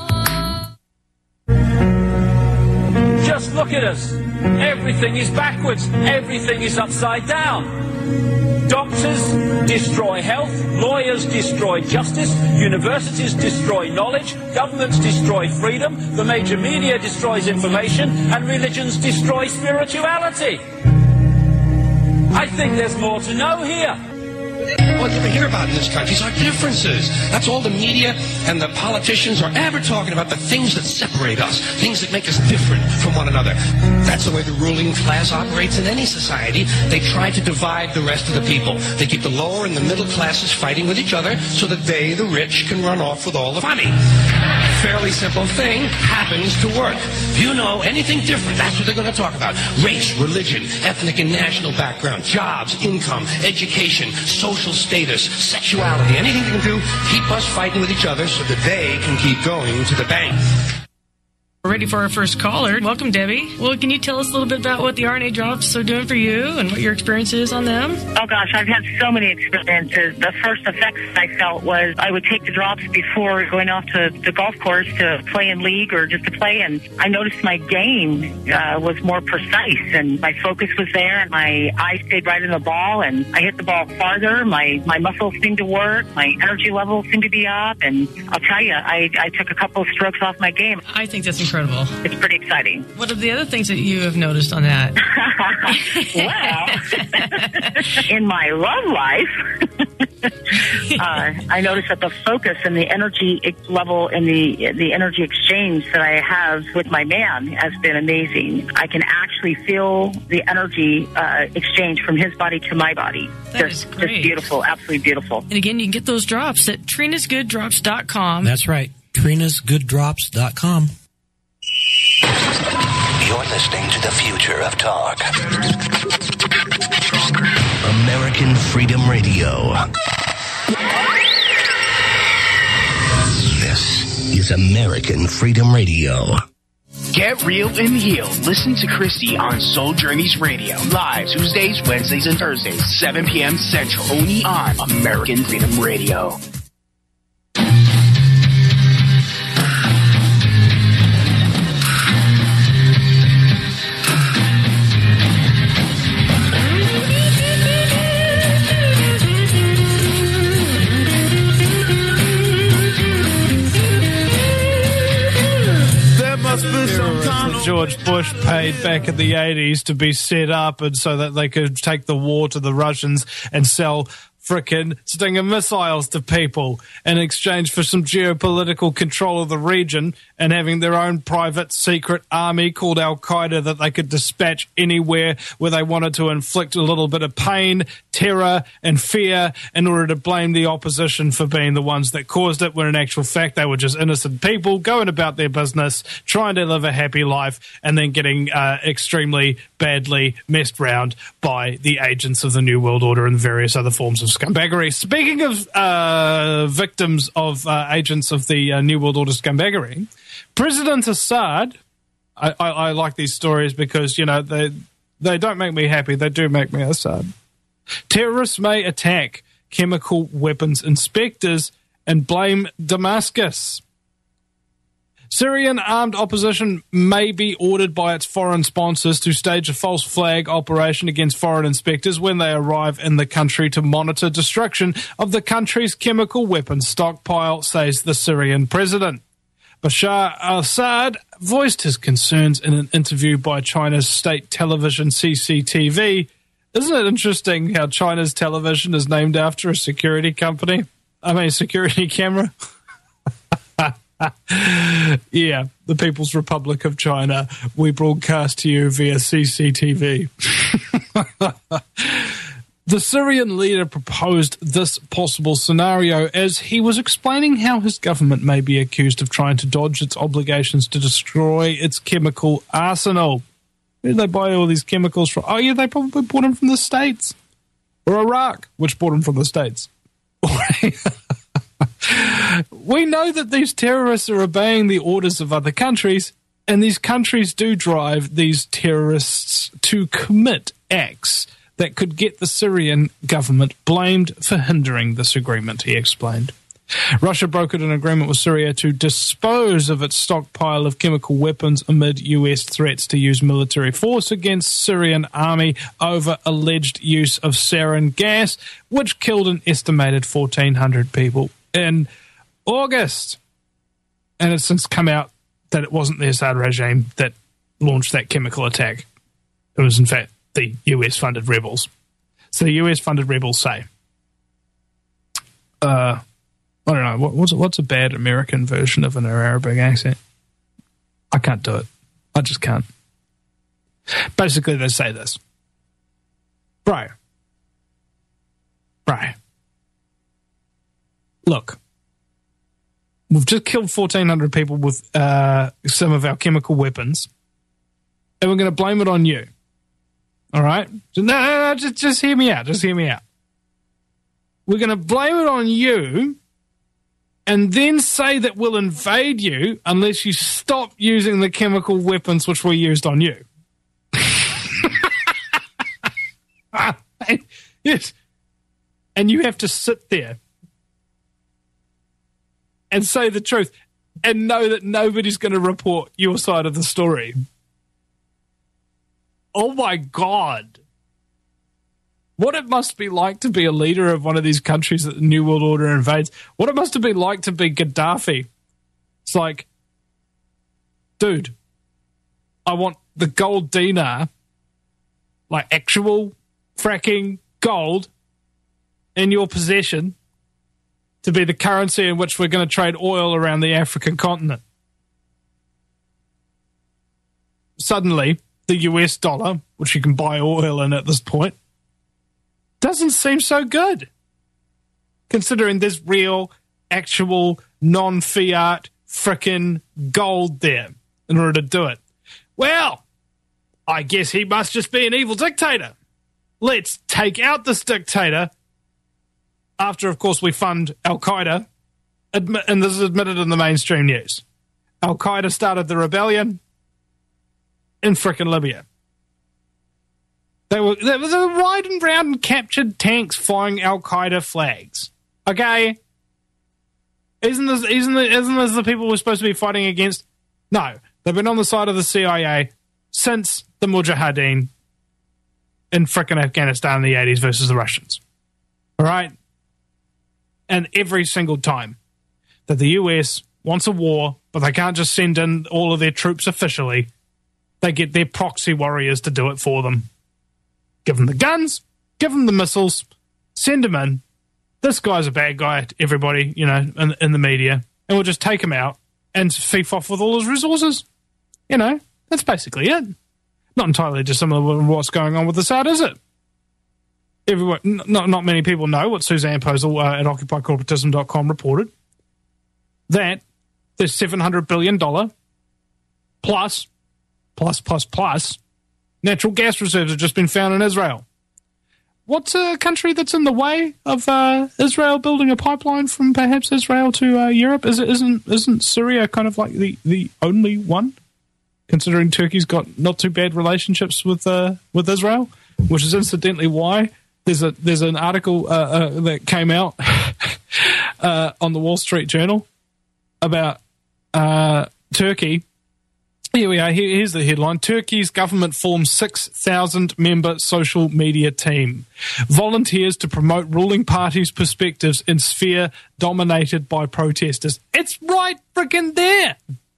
Just look at us. Everything is backwards. Everything is upside down. Doctors destroy health, lawyers destroy justice, universities destroy knowledge, governments destroy freedom, the major media destroys information, and religions destroy spirituality. I think there's more to know here. What you ever hear about in this country is our differences. That's all the media and the politicians are ever talking about, the things that separate us, things that make us different from one another. That's the way the ruling class operates in any society. They try to divide the rest of the people. They keep the lower and the middle classes fighting with each other so that they, the rich, can run off with all the money. Fairly simple thing happens to work. If you know anything different, that's what they're going to talk about. Race, religion, ethnic and national background, jobs, income, education, social status, sexuality, anything they can do, keep us fighting with each other so that they can keep going to the bank. We're ready for our first caller. Welcome, Debbie. Well, can you tell us a little bit about what the R N A drops are doing for you and what your experience is on them? Oh, gosh, I've had so many experiences. The first effects I felt was I would take the drops before going off to the golf course to play in league or just to play, and I noticed my game uh, was more precise, and my focus was there, and my eyes stayed right in the ball, and I hit the ball farther. My, my muscles seemed to work. My energy levels seemed to be up, and I'll tell you, I, I took a couple of strokes off my game. I think that's incredible. It's pretty exciting. What are the other things that you have noticed on that? Well, in my love life, uh, I noticed that the focus and the energy level and the the energy exchange that I have with my man has been amazing. I can actually feel the energy uh, exchange from his body to my body. That just, is great. Just beautiful, absolutely beautiful. And again, you can get those drops at Trina's Good Drops dot com. That's right, Trina's Good Drops dot com. You're listening to the future of talk. American Freedom Radio. This is American Freedom Radio. Get real and heal. Listen to Christy on Soul Journeys Radio. Live Tuesdays, Wednesdays, and Thursdays, seven p.m. Central. Only on American Freedom Radio. George Bush paid back in the eighties to be set up and so that they could take the war to the Russians and sell frickin' Stinger missiles to people in exchange for some geopolitical control of the region and having their own private secret army called Al-Qaeda that they could dispatch anywhere where they wanted to inflict a little bit of pain, terror, and fear in order to blame the opposition for being the ones that caused it, when in actual fact they were just innocent people going about their business, trying to live a happy life, and then getting uh, extremely badly messed around by the agents of the New World Order and various other forms of scumbaggery. Speaking of uh, victims of uh, agents of the uh, New World Order scumbaggery, President Assad, I, I, I like these stories because, you know, they they don't make me happy. They do make me sad. Terrorists may attack chemical weapons inspectors and blame Damascus. Syrian armed opposition may be ordered by its foreign sponsors to stage a false flag operation against foreign inspectors when they arrive in the country to monitor destruction of the country's chemical weapons stockpile, says the Syrian president. Bashar al-Assad voiced his concerns in an interview by China's state television C C T V. Isn't it interesting how China's television is named after a security company? I mean, security camera? Yeah, the People's Republic of China. We broadcast to you via C C T V. The Syrian leader proposed this possible scenario as he was explaining how his government may be accused of trying to dodge its obligations to destroy its chemical arsenal. Where did they buy all these chemicals from? Oh, yeah, they probably bought them from the States. Or Iraq, which bought them from the States. We know that these terrorists are obeying the orders of other countries, and these countries do drive these terrorists to commit acts that could get the Syrian government blamed for hindering this agreement, he explained. Russia brokered an agreement with Syria to dispose of its stockpile of chemical weapons amid U S threats to use military force against Syrian army over alleged use of sarin gas, which killed an estimated fourteen hundred people in August. And it's since come out that it wasn't the Assad regime that launched that chemical attack. It was, in fact, the U S-funded rebels. So the U S-funded rebels say, uh, I don't know, what, what's, what's a bad American version of an Arabic accent? I can't do it. I just can't. Basically, they say this. Bro. Bro. Look. We've just killed fourteen hundred people with uh, some of our chemical weapons, and we're going to blame it on you. All right? No, no, no, just, just hear me out. Just hear me out. We're going to blame it on you and then say that we'll invade you unless you stop using the chemical weapons which were used on you. Yes. And you have to sit there and say the truth and know that nobody's going to report your side of the story. Oh, my God. What it must be like to be a leader of one of these countries that the New World Order invades. What it must have been like to be Gaddafi. It's like, dude, I want the gold dinar, like actual fracking gold in your possession, to be the currency in which we're going to trade oil around the African continent. Suddenly, the U S dollar, which you can buy oil in at this point, doesn't seem so good, considering there's real, actual, non-fiat frickin' gold there in order to do it. Well, I guess he must just be an evil dictator. Let's take out this dictator. After, of course, we fund Al-Qaeda, admi- and this is admitted in the mainstream news. Al-Qaeda started the rebellion in frickin' Libya. They were, they were riding around and captured tanks flying Al-Qaeda flags. Okay? Isn't this, isn't, the, isn't this the people we're supposed to be fighting against? No. They've been on the side of the C I A since the Mujahideen in frickin' Afghanistan in the eighties versus the Russians. All right? And every single time that the U S wants a war, but they can't just send in all of their troops officially, they get their proxy warriors to do it for them. Give them the guns, give them the missiles, send them in. This guy's a bad guy, everybody, you know, in, in the media, and we'll just take him out and fief off with all his resources. You know, that's basically it. Not entirely dissimilar to what's going on with Assad, is it? Everyone, not, not many people know what Suzanne Posel uh, at Occupy Corporatism dot com reported, that there's seven hundred billion dollars plus, plus, plus, plus natural gas reserves have just been found in Israel. What's a country that's in the way of uh, Israel building a pipeline from perhaps Israel to uh, Europe? Is it, isn't isn't Syria kind of like the, the only one, considering Turkey's got not too bad relationships with uh, with Israel, which is incidentally why there's a there's an article uh, uh, that came out uh, on the Wall Street Journal about uh, Turkey. Here we are. Here, here's the headline. Turkey's government forms six thousand member social media team. Volunteers to promote ruling party's perspectives in sphere dominated by protesters. It's right freaking there.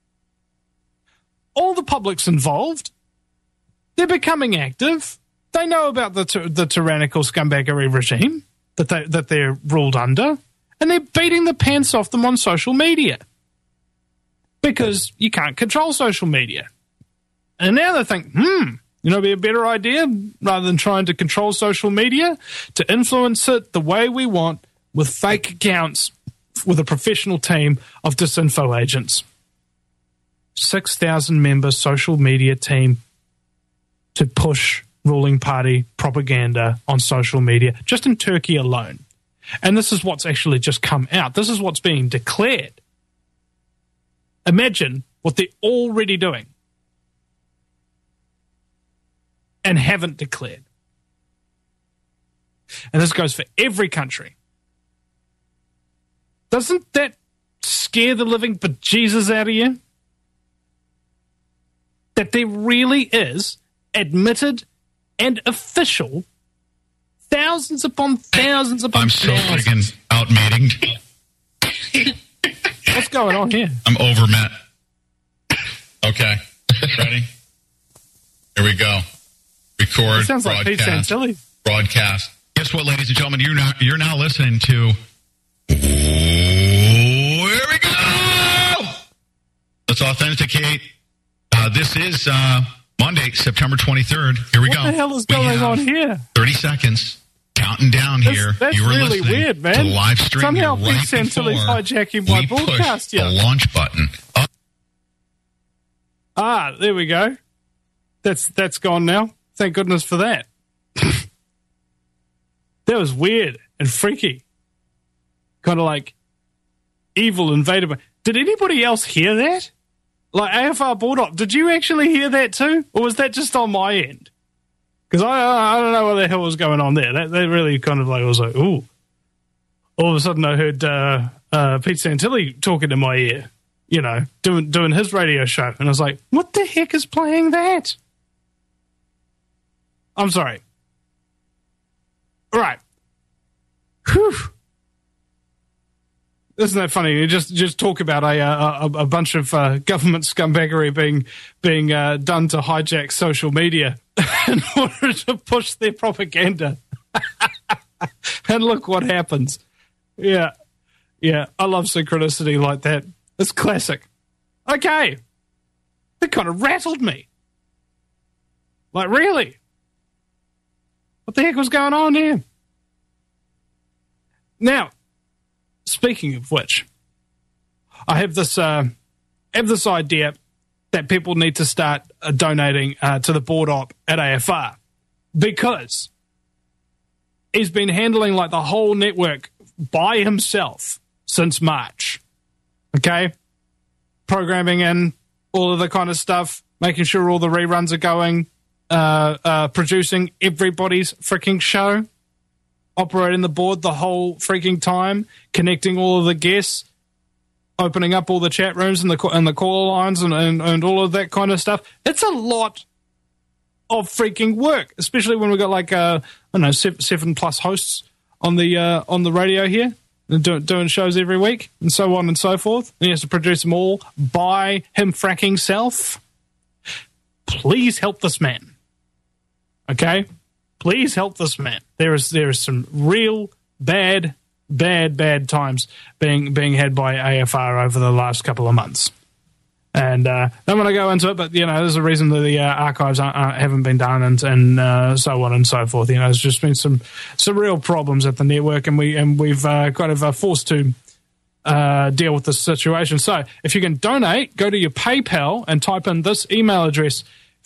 All the public's involved. They're becoming active. They know about the ty- the tyrannical scumbaggery regime that, they, that they're ruled under, and they're beating the pants off them on social media. Because you can't control social media. And now they think, hmm, you know, it'd be a better idea, rather than trying to control social media, to influence it the way we want with fake accounts with a professional team of disinfo agents. six thousand member social media team to push ruling party propaganda on social media, just in Turkey alone. And this is what's actually just come out. This is what's being declared. Imagine what they're already doing and haven't declared. And this goes for every country. Doesn't that scare the living bejesus out of you? That there really is admitted and official thousands upon thousands upon I'm so thousands. freaking out-mating. What's going on here? I'm over, Matt. Okay. Ready? Here we go. Record, It sounds like Pete broadcast, Santilli. broadcast. Guess what, ladies and gentlemen? You're now, you're now listening to... Here we go! Let's authenticate. Uh, this is uh, Monday, September twenty-third. Here we what go. What the hell is We going have on here? thirty seconds. Counting down That's, here. that's you were really listening weird, man. to the live stream Somehow here Pete right Santilli's before hijacking my we broadcast. pushed the launch button. Uh, Ah, there we go. That's that's gone now. Thank goodness for that. That was weird and freaky. Kind of like evil invader. Did anybody else hear that? Like A F R board op, did you actually hear that too? Or was that just on my end? Because I I don't know what the hell was going on there. That, that really kind of like, I was like, ooh. All of a sudden I heard uh, uh, Pete Santilli talking in my ear. You know, doing doing his radio show. And I was like, what the heck is playing that? I'm sorry. All right. Whew. Isn't that funny? You just just talk about a a, a bunch of uh, government scumbaggery being being uh, done to hijack social media in order to push their propaganda. And look what happens. Yeah. Yeah. I love synchronicity like that. It's classic. Okay. That kind of rattled me. Like, really? What the heck was going on here? Now, speaking of which, I have this uh, have this idea that people need to start uh, donating uh, to the board op at A F R because he's been handling like the whole network by himself since March. Okay? Programming in all of the kind of stuff, making sure all the reruns are going, uh, uh, producing everybody's freaking show, operating the board the whole freaking time, connecting all of the guests, opening up all the chat rooms and the and the caller lines and, and, and all of that kind of stuff. It's a lot of freaking work, especially when we've got like, uh, I don't know, seven, seven plus hosts on the uh, on the radio here. Do, doing shows every week and so on and so forth. And he has to produce them all by him fracking self. Please help this man. Okay? Please help this man. There is there is some real bad, bad, bad times being being had by A F R over the last couple of months. And uh, don't want to go into it, but, you know, there's a reason that the uh, archives aren't, aren't, haven't been done and, and uh, so on and so forth. You know, there's just been some, some real problems at the network, and, we, and we've uh, kind of uh, forced to uh, deal with this situation. So if you can donate, go to your PayPal and type in this email address,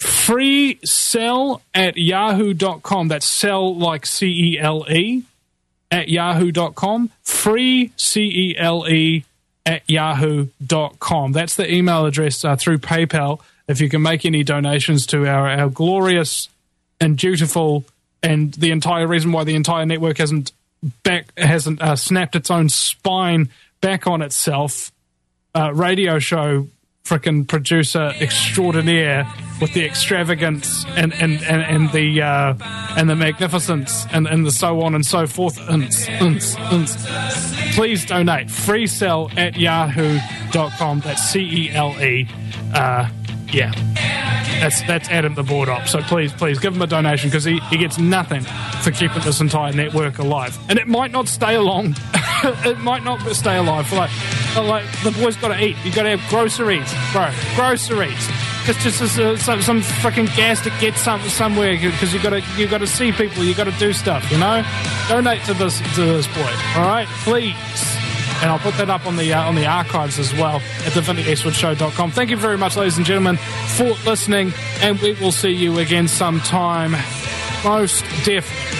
freecell at yahoo dot com. That's cell like C E L E at yahoo dot com. Free C E L E at yahoo dot com. That's the email address uh, through PayPal if you can make any donations to our, our glorious and dutiful, and the entire reason why the entire network hasn't back hasn't uh, snapped its own spine back on itself, uh, radio show frickin' producer extraordinaire with the extravagance and and, and, and the uh, and the magnificence and, and the so on and so forth. Unce, unce, unce. Please donate. Freecell at yahoo dot com. That's C E L E. Uh, yeah. That's that's Adam the board op. So please, please give him a donation because he, he gets nothing for keeping this entire network alive. And it might not stay along. It might not stay alive for like, like the boys got to eat. You got to have groceries, bro. Groceries. It's just uh, some, some freaking gas to get some somewhere because you got to you got to see people. You got to do stuff. You know, donate to this to this boy. All right, please. And I'll put that up on the uh, on the archives as well at the vinny eastwood show dot com. Thank you very much, ladies and gentlemen, for listening, and we will see you again sometime. Most definitely.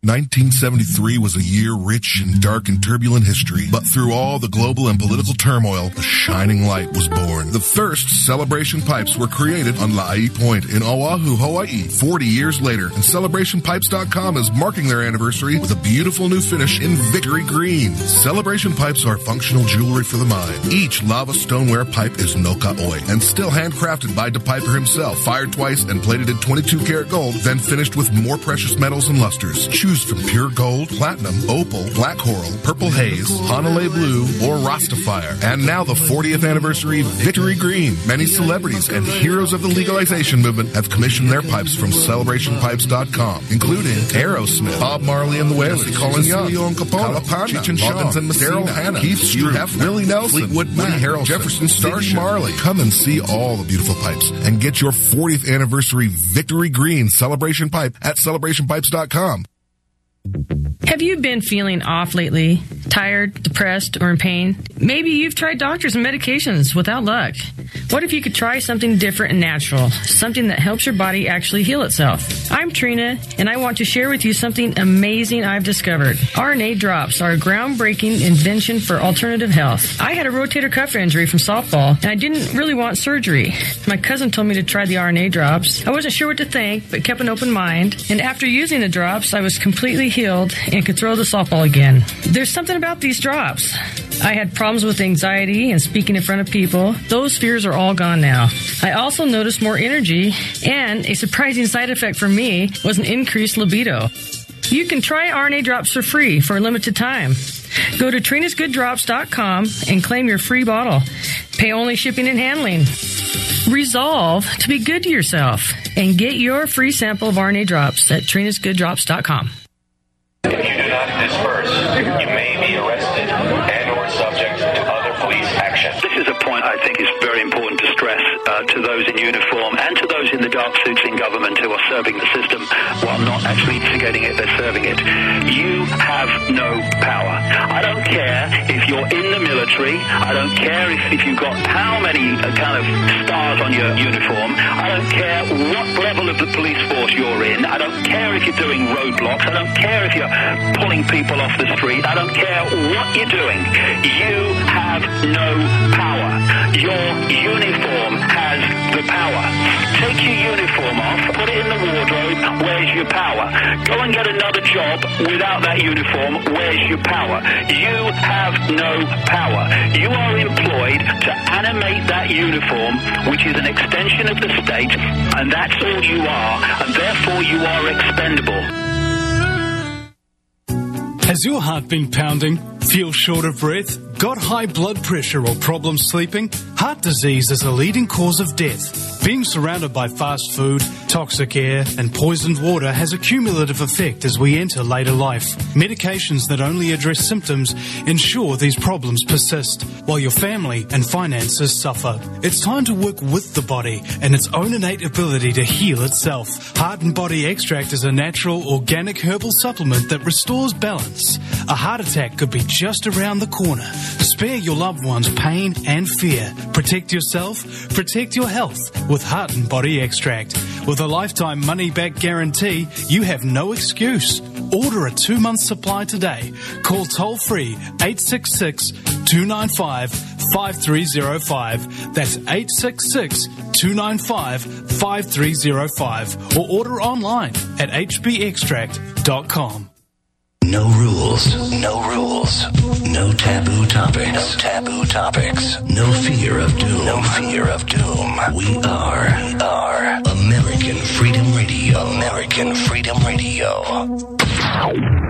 nineteen seventy-three was a year rich in dark and turbulent history, but through all the global and political turmoil, a shining light was born. The first Celebration pipes were created on La'i Point in Oahu, Hawaii, forty years later, and Celebration Pipes dot com is marking their anniversary with a beautiful new finish in Victory Green. Celebration pipes are functional jewelry for the mind. Each lava stoneware pipe is no ka'oi and still handcrafted by DePiper himself, fired twice and plated in twenty-two karat gold, then finished with more precious metals and lusters. Choose from pure gold, platinum, opal, black coral, purple haze, Hanalei blue, or Rastafire. And now the fortieth anniversary Victory Green. Many celebrities and heroes of the legalization movement have commissioned their pipes from Celebration Pipes dot com, including Aerosmith, Bob Marley and the Wailers, Colin Young, Kalapana, Cheech and Chong, Daryl Hannah, Keith Stroop, Willie Nelson, Fleetwood Mac, Jefferson Starship, Marley. Come and see all the beautiful pipes and get your fortieth anniversary Victory Green Celebration Pipe at Celebration Pipes dot com. Have you been feeling off lately? Tired, depressed, or in pain? Maybe you've tried doctors and medications without luck. What if you could try something different and natural? Something that helps your body actually heal itself. I'm Trina, and I want to share with you something amazing I've discovered. R N A drops are a groundbreaking invention for alternative health. I had a rotator cuff injury from softball, and I didn't really want surgery. My cousin told me to try the R N A drops. I wasn't sure what to think, but kept an open mind. And after using the drops, I was completely healed and could throw the softball again. There's something about these drops. I had problems with anxiety and speaking in front of people. Those fears are all gone now. I also noticed more energy, and a surprising side effect for me was an increased libido. You can try R N A drops for free for a limited time. Go to Trinas Good Drops dot com and claim your free bottle. Pay only shipping and handling. Resolve to be good to yourself and get your free sample of R N A drops at Trinas Good Drops dot com. If you do not disperse, you may be arrested and or subject to other police action. This is a point I think is very important to stress uh, to those in uniform and to those in the dark suits in government who are serving the system while not actually instigating it, they're serving it. You have no power. I don't care if you're in the military. I don't care if, if you've got how many uh, kind of stars on your uniform. I don't care what level of the police force you're in. I don't care if you're doing roadblocks. I don't care if you're pulling people off the street. I don't care what you're doing. You have no power. Your uniform has the power. Take your uniform off, put it in the wardrobe. Where's your power? Go and get another job without that uniform. Where's your power? You have no power. You are employed to animate that uniform, which is an extension of the state, and that's all you are, and therefore you are expendable. Has your heart been pounding? Feel short of breath? Got high blood pressure or problems sleeping? Heart disease is a leading cause of death. Being surrounded by fast food, toxic air, and poisoned water has a cumulative effect as we enter later life. Medications that only address symptoms ensure these problems persist, while your family and finances suffer. It's time to work with the body and its own innate ability to heal itself. Heart and Body Extract is a natural, organic herbal supplement that restores balance. A heart attack could be just around the corner. Spare your loved ones pain and fear. Protect yourself, protect your health with Heart and Body Extract. With a lifetime money-back guarantee, you have no excuse. Order a two-month supply today. Call toll-free eight six six, two nine five, five three zero five. That's eight six six, two nine five, five three zero five. Or order online at h b extract dot com. No rules, no rules, no taboo topics, no taboo topics, no fear of doom, no fear of doom. We are, we are American Freedom Radio, American Freedom Radio.